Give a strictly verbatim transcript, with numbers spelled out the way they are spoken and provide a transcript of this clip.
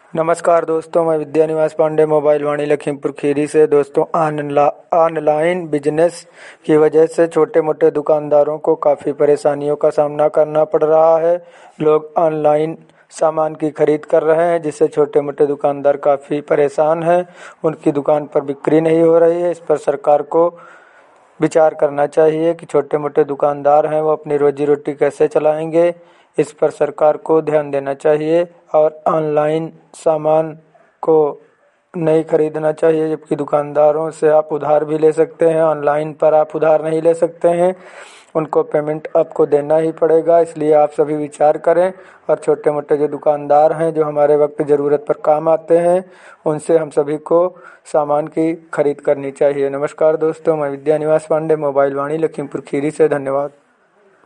नमस्कार दोस्तों, मैं विद्या निवास पांडे मोबाइल वाणी लखीमपुर खीरी से। दोस्तों, ऑनला ऑनलाइन बिजनेस की वजह से छोटे मोटे दुकानदारों को काफ़ी परेशानियों का सामना करना पड़ रहा है। लोग ऑनलाइन सामान की खरीद कर रहे हैं, जिससे छोटे मोटे दुकानदार काफ़ी परेशान हैं। उनकी दुकान पर बिक्री नहीं हो रही है। इस पर सरकार को विचार करना चाहिए कि छोटे मोटे दुकानदार हैं, वो अपनी रोजी रोटी कैसे चलाएंगे। इस पर सरकार को ध्यान देना चाहिए और ऑनलाइन सामान को नहीं खरीदना चाहिए, जबकि दुकानदारों से आप उधार भी ले सकते हैं। ऑनलाइन पर आप उधार नहीं ले सकते हैं, उनको पेमेंट आपको देना ही पड़ेगा। इसलिए आप सभी विचार करें और छोटे मोटे जो दुकानदार हैं, जो हमारे वक्त ज़रूरत पर काम आते हैं, उनसे हम सभी को सामान की खरीद करनी चाहिए। नमस्कार दोस्तों, मैं विद्या निवास पांडे मोबाइल वाणी लखीमपुर खीरी से। धन्यवाद।